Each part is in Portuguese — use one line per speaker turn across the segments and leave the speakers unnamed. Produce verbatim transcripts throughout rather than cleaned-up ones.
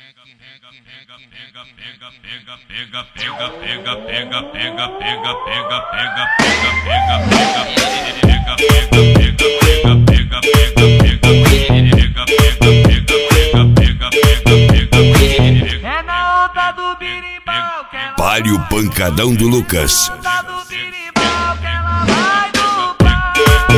É na onda do birimbau que ela
Pare o pancadão do Lucas.
onda do birimbau que ela vai no pau.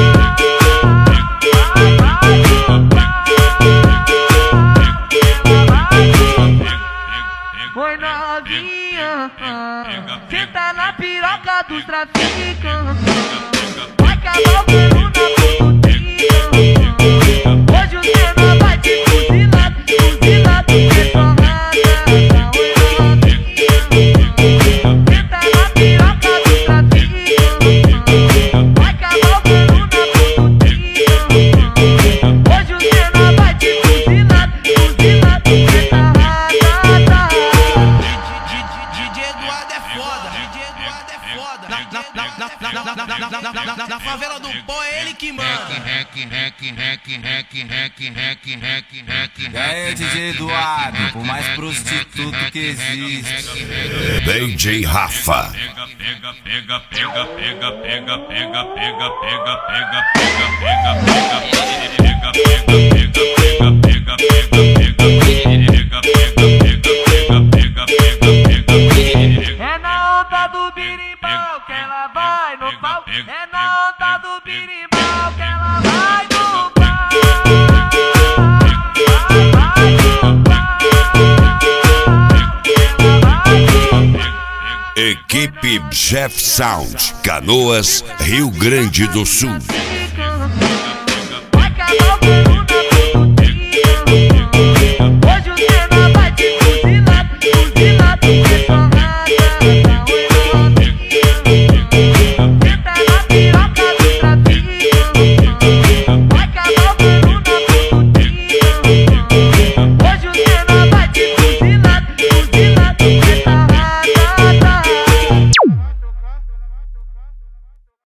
Oi novinha, senta na piroca dos traficantes. Vai cavalgando na pontutinha. Hoje o Senna vai te fuzilar, fuzilar do que torrada. Oi novinha, senta na piroca dos traficantes. Vai cavalgando na pontutinha. Hoje o Senna vai te fuzilar, fuzilar do que torrada.
D J Eduardo é foda, D J Eduardo é foda. Na, na, na, na, na, na, na, na, na, na, na favela do pó é ele que manda.
E aí, D J Eduardo, o mais prostituto que existe.
D J Rafa.
Pega, pega, pega, pega, pega, pega, pega, pega, pega, pega, pega, pega, pega, pega, pega,
É na onda do birimbau que ela vai no pau. É na onda do birimbau que ela vai no pau. Vai no pau. Ela vai no pau.
Equipe Jeff Sound, Canoas, Rio Grande do Sul.